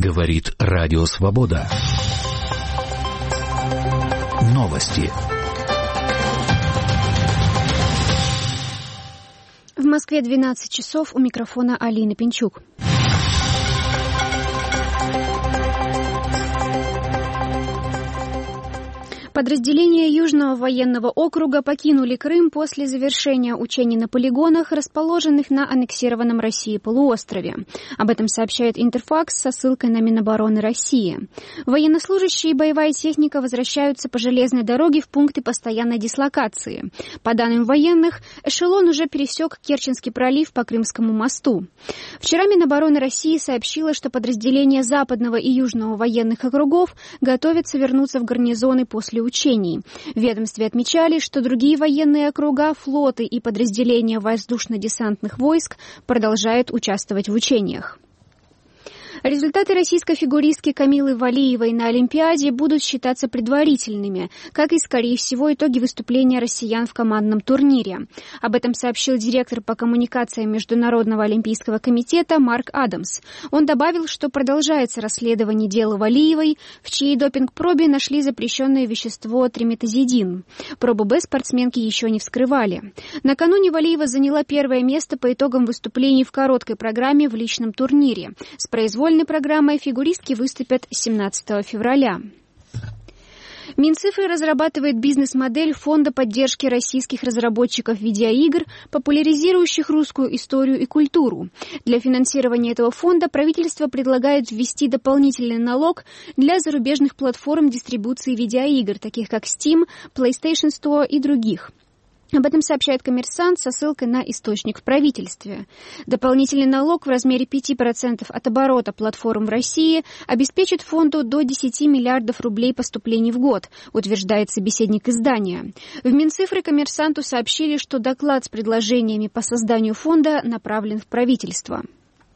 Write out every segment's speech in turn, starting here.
Говорит Радио Свобода. Новости. В Москве 12 часов, у микрофона Алина Пинчук. Подразделения Южного военного округа покинули Крым после завершения учений на полигонах, расположенных на аннексированном Россией полуострове. Об этом сообщает Интерфакс со ссылкой на Минобороны России. Военнослужащие и боевая техника возвращаются по железной дороге в пункты постоянной дислокации. По данным военных, эшелон уже пересек Керченский пролив по Крымскому мосту. Вчера Минобороны России сообщила, что подразделения Западного и Южного военных округов готовятся вернуться в гарнизоны после учений. В ведомстве отмечали, что другие военные округа, флоты и подразделения воздушно-десантных войск продолжают участвовать в учениях. Результаты российской фигуристки Камилы Валиевой на Олимпиаде будут считаться предварительными, как и, скорее всего, итоги выступления россиян в командном турнире. Об этом сообщил директор по коммуникациям Международного олимпийского комитета Марк Адамс. Он добавил, что продолжается расследование дела Валиевой, в чьей допинг-пробе нашли запрещенное вещество триметазидин. Пробу Б спортсменки еще не вскрывали. Накануне Валиева заняла первое место по итогам выступлений в короткой программе в личном турнире. С произвольной программой фигуристки выступят 17 февраля. Минцифры разрабатывает бизнес-модель фонда поддержки российских разработчиков видеоигр, популяризирующих русскую историю и культуру. Для финансирования этого фонда правительство предлагает ввести дополнительный налог для зарубежных платформ дистрибуции видеоигр, таких как Steam, PlayStation Store и других. Об этом сообщает «Коммерсант» со ссылкой на источник в правительстве. Дополнительный налог в размере 5% от оборота платформ в России обеспечит фонду до 10 миллиардов рублей поступлений в год, утверждает собеседник издания. В Минцифры «Коммерсанту» сообщили, что доклад с предложениями по созданию фонда направлен в правительство.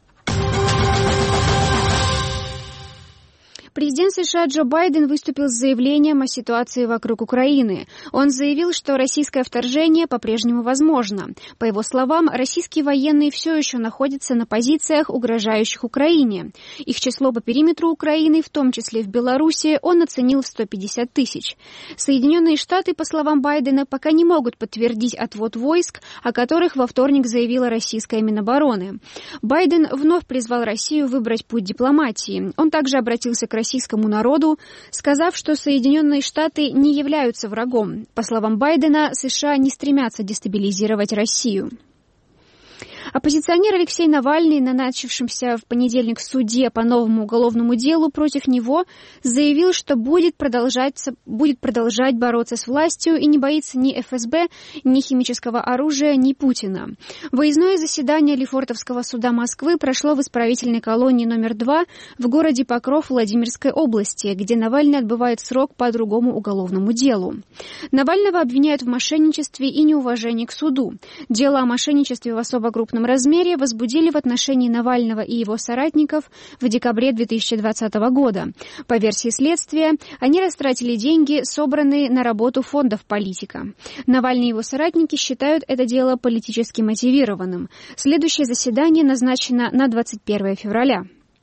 Президент США Джо Байден выступил с заявлением о ситуации вокруг Украины. Он заявил, что российское вторжение по-прежнему возможно. По его словам, российские военные все еще находятся на позициях, угрожающих Украине. Их число по периметру Украины, в том числе в Беларуси, он оценил в 150 тысяч. Соединенные Штаты, по словам Байдена, пока не могут подтвердить отвод войск, о которых во вторник заявила российская Минобороны. Байден вновь призвал Россию выбрать путь дипломатии. Он также обратился к российскому народу, сказав, что Соединенные Штаты не являются врагом. По словам Байдена, США не стремятся дестабилизировать Россию. Оппозиционер Алексей Навальный на начавшемся в понедельник суде по новому уголовному делу против него заявил, что будет продолжать бороться с властью и не боится ни ФСБ, ни химического оружия, ни Путина. Выездное заседание Лефортовского суда Москвы прошло в исправительной колонии номер 2 в городе Покров Владимирской области, где Навальный отбывает срок по другому уголовному делу. Навального обвиняют в мошенничестве и неуважении к суду. Дело о мошенничестве в особо крупном размере возбудили в отношении Навального и его соратников в декабре 2020 года. По версии следствия, они растратили деньги, собранные на работу фондов политика. Навальный и его соратники считают это дело политически мотивированным. Следующее заседание назначено на 21 февраля.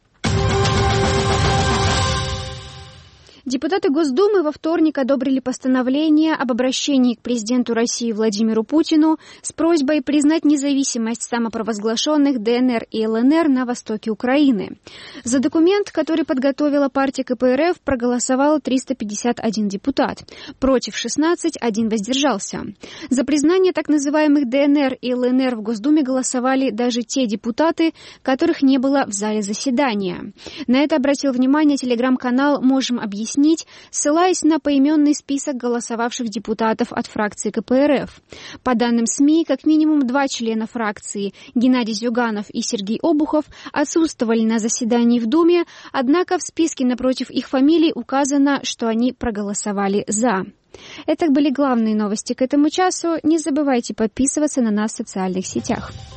Депутаты Госдумы во вторник одобрили постановление об обращении к президенту России Владимиру Путину с просьбой признать независимость самопровозглашенных ДНР и ЛНР на востоке Украины. За документ, который подготовила партия КПРФ, проголосовал 351 депутат. Против 16, один воздержался. За признание так называемых ДНР и ЛНР в Госдуме голосовали даже те депутаты, которых не было в зале заседания. На это обратил внимание телеграм-канал «Можем объяснить», ссылаясь на поименный список голосовавших депутатов от фракции КПРФ. По данным СМИ, как минимум 2 члена фракции, Геннадий Зюганов и Сергей Обухов, отсутствовали на заседании в Думе, однако в списке напротив их фамилий указано, что они проголосовали «за». Это были главные новости к этому часу. Не забывайте подписываться на нас в социальных сетях.